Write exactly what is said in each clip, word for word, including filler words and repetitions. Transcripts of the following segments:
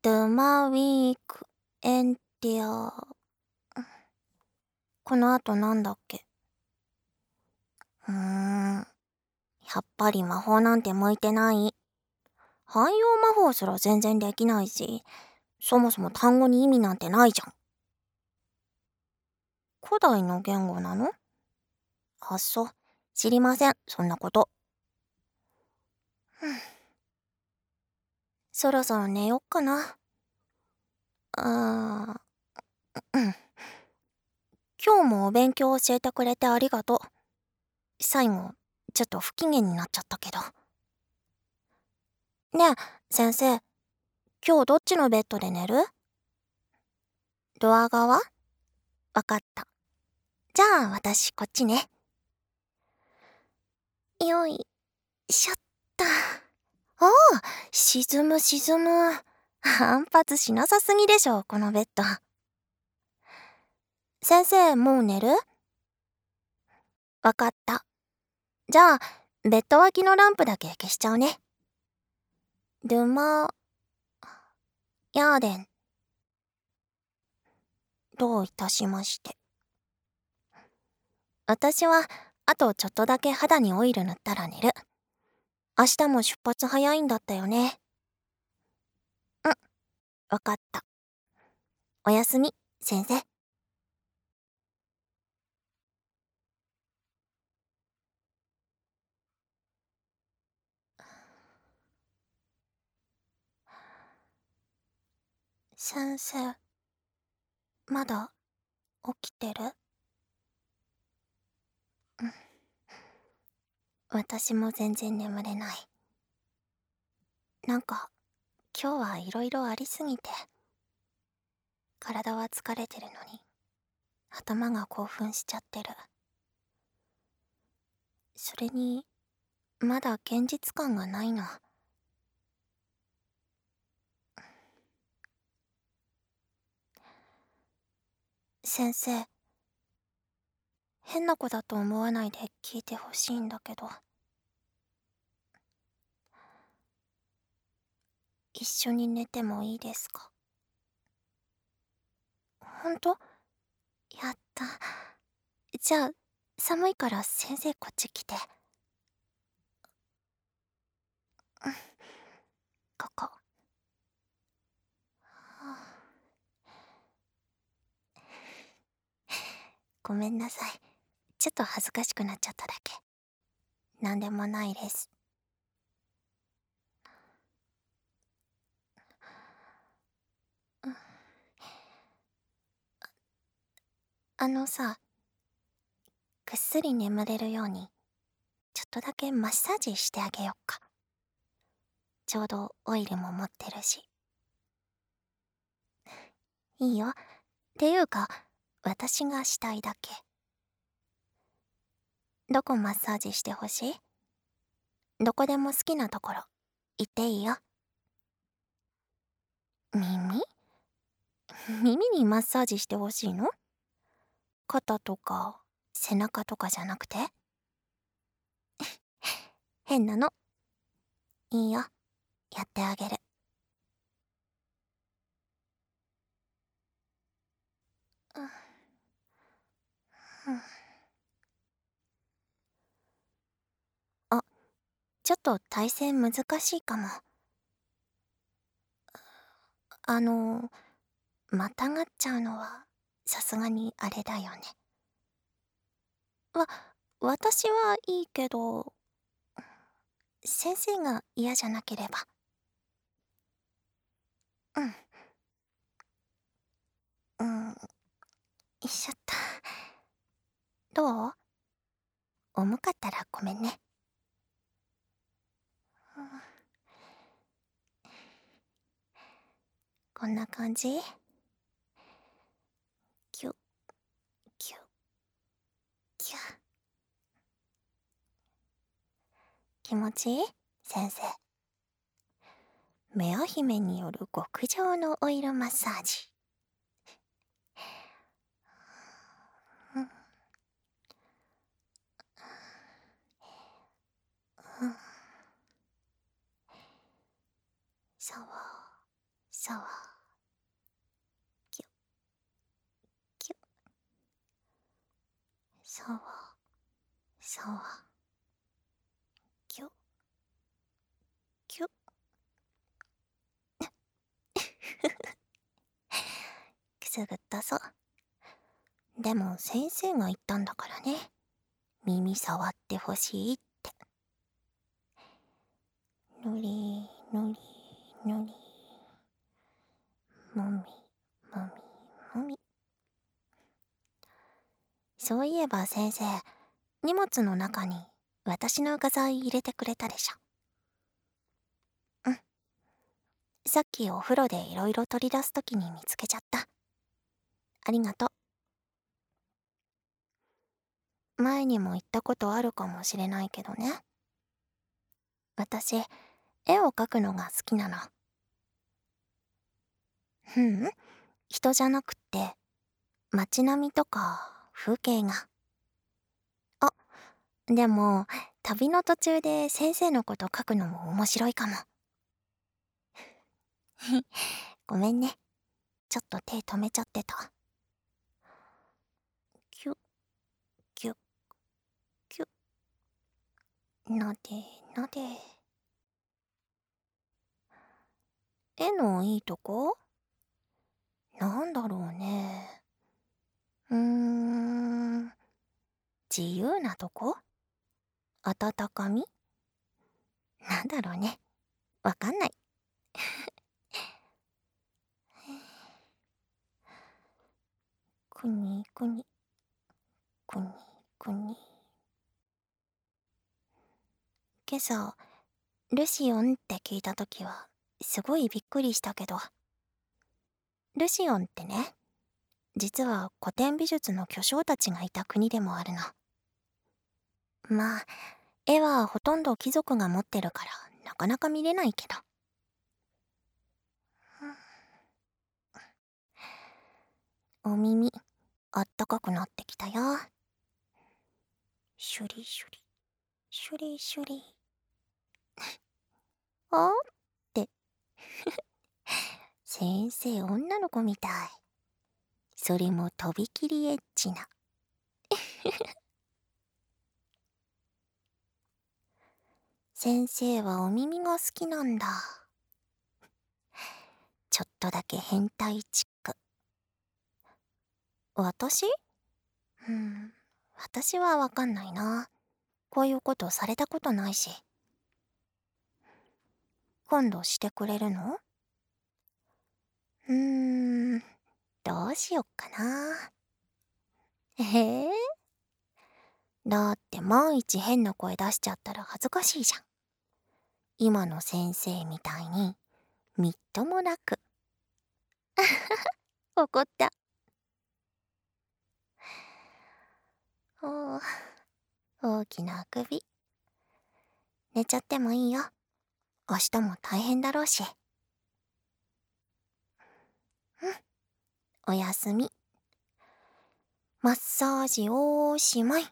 ドゥマウィークエンディア。この後なんだっけ。うーん。やっぱり魔法なんて向いてない。汎用魔法すら全然できないし、そもそも単語に意味なんてないじゃん。古代の言語なの？あっそ。知りません、そんなこと。そろそろ寝よっかな。あー、うん。今日もお勉強教えてくれてありがとう。最後、ちょっと不機嫌になっちゃったけど。ねえ、先生、今日どっちのベッドで寝る？ドア側？わかった。じゃあ私こっちね。よいしょっと。おお、沈む沈む。反発しなさすぎでしょ、このベッド。先生、もう寝る？わかった。じゃあ、ベッド脇のランプだけ消しちゃうね。ドゥマ、ヤーデン。どういたしまして。私は、あとちょっとだけ肌にオイル塗ったら寝る。明日も出発早いんだったよね。うん、わかった。おやすみ、先生。先生、まだ起きてる？うん。私も全然眠れない。なんか、今日はいろいろありすぎて。体は疲れてるのに、頭が興奮しちゃってる。それに、まだ現実感がないの。先生、変な子だと思わないで聞いてほしいんだけど。一緒に寝てもいいですか？ほんと？やった。じゃあ、寒いから先生こっち来て。うん。ここ。はあ、ごめんなさい。ちょっと恥ずかしくなっちゃっただけ。なんでもないです。うん。あのさ、ぐっすり眠れるように、ちょっとだけマッサージしてあげよっか。ちょうどオイルも持ってるし。いいよ。っていうか、私がしたいだけ。どこマッサージしてほしい？どこでも好きなところ、言っていいよ。耳？耳にマッサージしてほしいの？肩とか、背中とかじゃなくて？変なの。いいよ。やってあげる。うん。うん。あ、ちょっと体勢難しいかも。あの、またがっちゃうのは、さすがにあれだよね。わ、私はいいけど、先生が嫌じゃなければ。うん。うん、よいしょっと。どう？重かったらごめんね。うん、こんな感じ？キュッ、キュッ、キュッ。気持ちいい？先生。メア姫による極上のオイルマッサージ。うん、うん。さわ、 さわ、きゅ、きゅ、さわ、さわ、きゅ、きゅ。くすぐったぞ。でも先生が言ったんだからね。耳触ってほしいって。ぬりぬりぬり。もみもみもみ。そういえば先生、荷物の中に私の画材入れてくれたでしょ。うん。さっきお風呂でいろいろ取り出すときに見つけちゃった。ありがとう。前にも言ったことあるかもしれないけどね。私、絵を描くのが好きなの。ううん、人じゃなくって、街並みとか風景が。あ、でも、旅の途中で先生のこと描くのも面白いかも。ごめんね。ちょっと手止めちゃってた。キュッ、キュッ、キュッ。なでなで。絵のいいとこなんだろうね。うーん、自由なとこ、温かみ、なんだろうね。わかんない。くにくに、くにくに。今朝、ルシオンって聞いたときは、すごいびっくりしたけど。ルシオンってね、実は古典美術の巨匠たちがいた国でもあるの。まあ、絵はほとんど貴族が持ってるから、なかなか見れないけど。お耳、あったかくなってきたよ。シュリシュリ、シュリシュリ。あって。先生、女の子みたい。それもとびきりエッチな。先生はお耳が好きなんだ。ちょっとだけ変態チック。私？うん、私はわかんないな。こういうことされたことないし。今度してくれるの？うーん、どうしよっかな。ええ？だって万一変な声出しちゃったら恥ずかしいじゃん。今の先生みたいに、みっともなく。怒った。おー、大きなあくび。寝ちゃってもいいよ。明日も大変だろうし。うん、おやすみ。マッサージおしまい。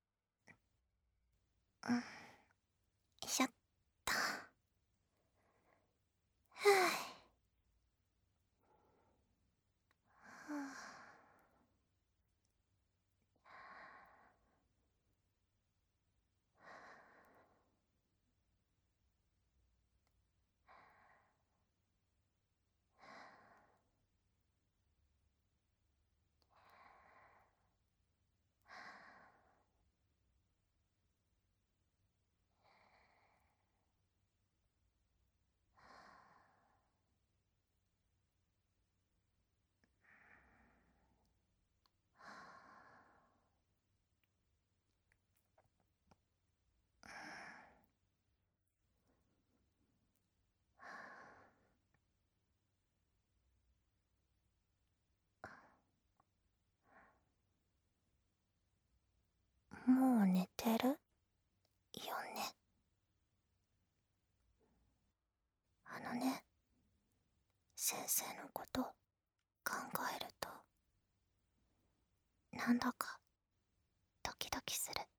うん、よいしょっと。ふぅ。もう寝てるよね。あのね、先生のこと考えると、なんだかドキドキする。